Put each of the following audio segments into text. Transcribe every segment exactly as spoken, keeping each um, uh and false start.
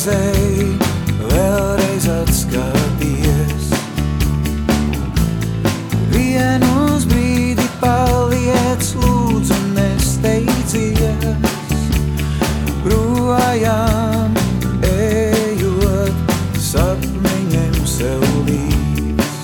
aizej, vēlreiz atskaties. Vienu uz brīdi paliec, lūdzu, nesteidzies. Projām ejot, sapniņiem sev līdz.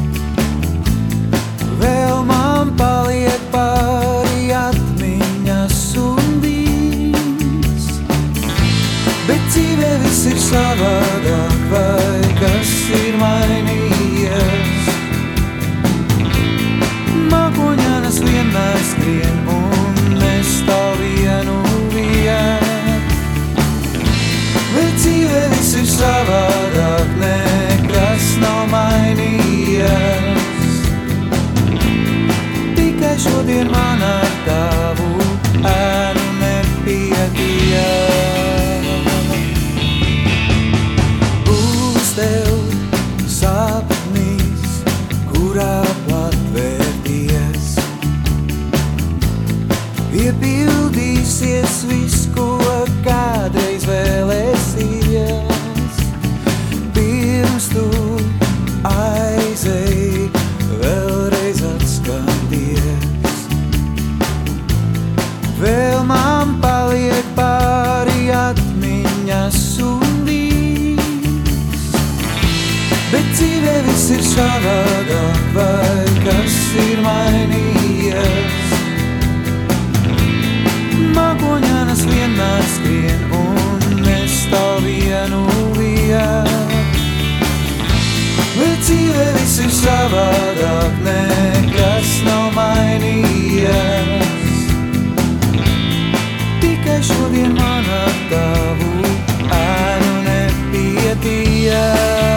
Vēl man paliek pāri atmiņas un bijis, bet dzīvē viss ir savādāk, vai kas ir mainījies. Mākoņanas vienmēr skrien un nestāv vienu vien, bet dzīvē viss ir savādāk, nekas nav mainījies. Tikai šodien man ar tavu ēnu nepietiek. Būs tev sapnis, kurā patvērties. Piepildīsies viss, ko kādreiz vēlēsies. Pirms tu aizej, vēlreiz atskaties. Vēl man paliek pāri atmiņas un bijis, bet dzīvē viss ir savādāk, vai kas ir mainījies. Mākoņanas vienmēr skrien un nestāv vienu vien, bet dzīvē viss ir savādāk, nekas nav mainījies. Tikai šodien man ar tavu ēnu nepietiek.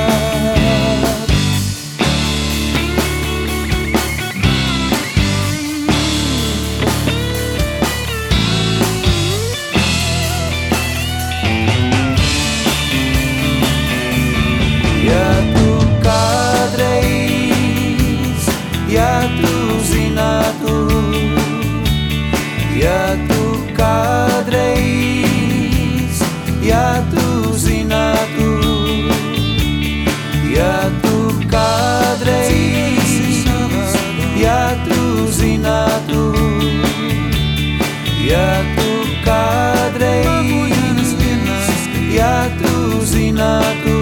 Ja tu kādreiz, ja tu zinātu, ja tu kādreiz, ja tu zinātu, ja tu kādreiz, ja tu zinātu, ja tu kādreiz, ja tu zinātu,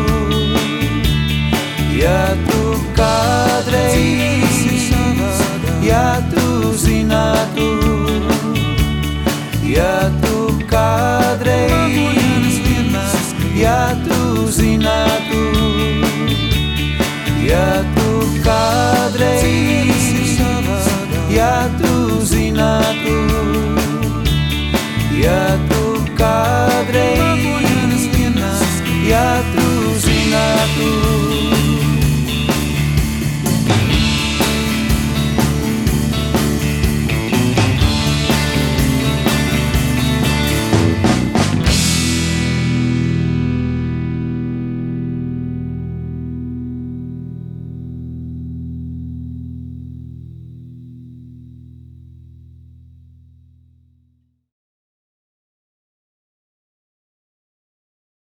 ja tu kādreiz, ja tu zinātu, ja tu kādreiz, ja tu zinātu, ja tu kādreiz, ja tu zinātu.